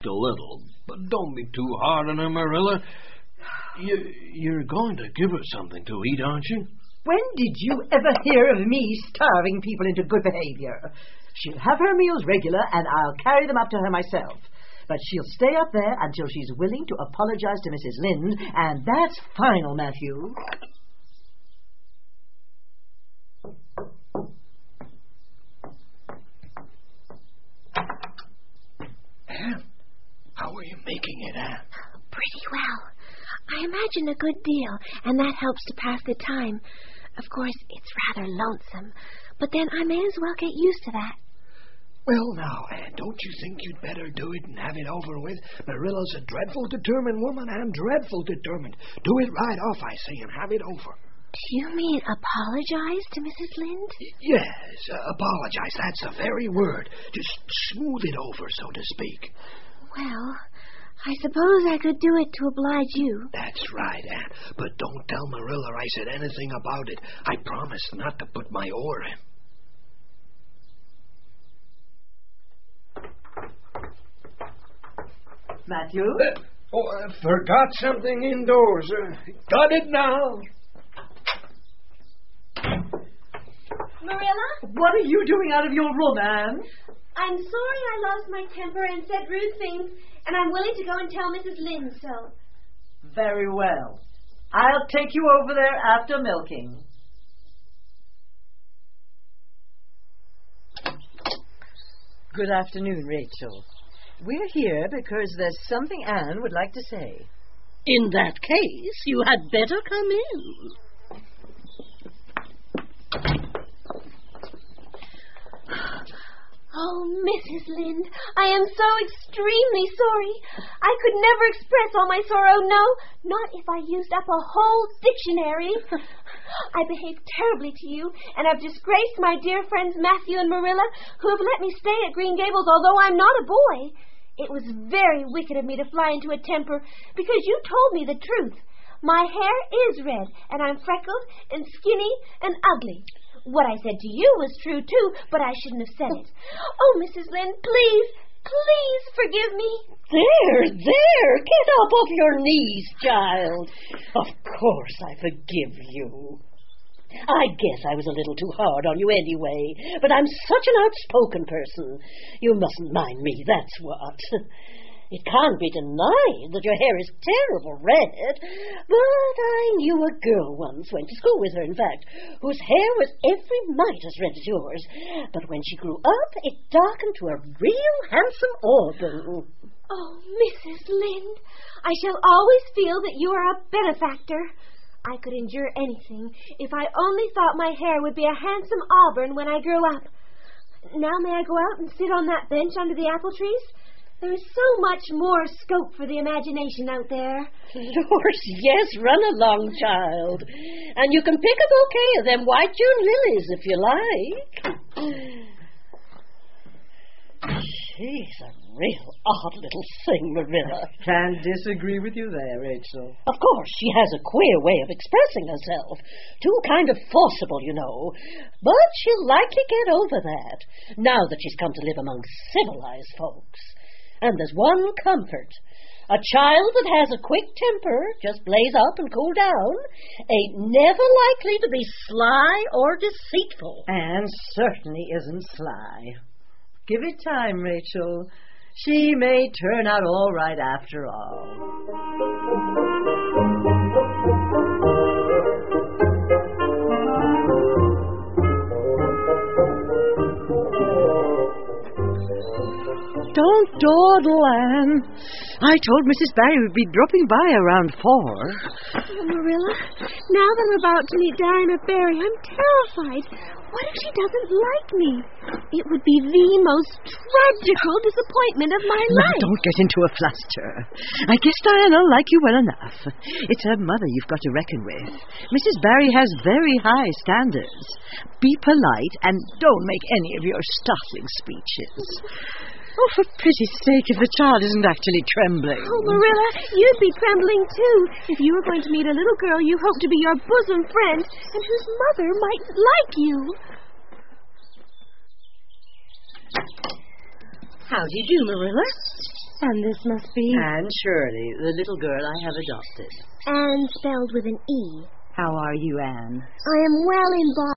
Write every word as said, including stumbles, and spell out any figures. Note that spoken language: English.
a little, but don't be too hard on her, Marilla. You, you're going to give her something to eat, aren't you? When did you ever hear of me starving people into good behavior? She'll have her meals regular, and I'll carry them up to her myself. But she'll stay up there until she's willing to apologize to Missus Lynde, and that's final, Matthew. Anne, how are you making it, Anne? Pretty well. I imagine a good deal, and that helps to pass the time. Of course, it's rather lonesome, but then I may as well get used to that. Well, now, Anne, don't you think you'd better do it and have it over with? Marilla's a dreadful determined woman, Anne, dreadful determined. Do it right off, I say, and have it over. Do you mean apologize to Missus Lynde? Yes, uh, apologize. That's the very word. Just smooth it over, so to speak. Well, I suppose I could do it to oblige you. That's right, Anne. But don't tell Marilla I said anything about it. I promised not to put my oar in. Matthew? Uh, oh, I forgot something indoors. Uh, got it now. Marilla? What are you doing out of your room, Anne? I'm sorry I lost my temper and said rude things, and I'm willing to go and tell Missus Lynde so. Very well. I'll take you over there after milking. Good afternoon, Rachel. We're here because there's something Anne would like to say. In that case, you had better come in. Oh, Missus Lynde, I am so extremely sorry. I could never express all my sorrow, no, not if I used up a whole dictionary. I behaved terribly to you, and I've disgraced my dear friends Matthew and Marilla, who have let me stay at Green Gables, although I'm not a boy. It was very wicked of me to fly into a temper, because you told me the truth. My hair is red, and I'm freckled and skinny and ugly. What I said to you was true, too, but I shouldn't have said it. Oh, Missus Lynde, please, please forgive me. There, there, get up off your knees, child. Of course I forgive you. I guess I was a little too hard on you anyway, but I'm such an outspoken person. You mustn't mind me, that's what. It can't be denied that your hair is terrible red, but I knew a girl once, went to school with her, in fact, whose hair was every mite as red as yours, but when she grew up, it darkened to a real handsome auburn. Oh, Missus Lynde, I shall always feel that you are a benefactor. I could endure anything if I only thought my hair would be a handsome auburn when I grew up. Now may I go out and sit on that bench under the apple trees? There is so much more scope for the imagination out there. Lord, yes, run along, child. And you can pick a bouquet of them white June lilies if you like. She's a real odd little thing, Marilla. Can't disagree with you there, Rachel. Of course, she has a queer way of expressing herself. Too kind of forcible, you know. But she'll likely get over that, now that she's come to live among civilized folks. And there's one comfort. A child that has a quick temper, just blaze up and cool down, ain't never likely to be sly or deceitful. Anne certainly isn't sly. Give it time, Rachel. She may turn out all right after all. Don't dawdle, Anne. I told Missus Barry we'd be dropping by around four. Oh, Marilla, now that I'm about to meet Diana Barry, I'm terrified. What if she doesn't like me? It would be the most tragical disappointment of my Now, life. don't get into a fluster. I guess Diana will like you well enough. It's her mother you've got to reckon with. Missus Barry has very high standards. Be polite and don't make any of your startling speeches. Oh, for pity's sake, if the child isn't actually trembling. Oh, Marilla, you'd be trembling, too, if you were going to meet a little girl you hope to be your bosom friend and whose mother might like you. How do you do, Marilla? And this must be Anne Shirley, the little girl I have adopted. Anne spelled with an E. How are you, Anne? I am well in body.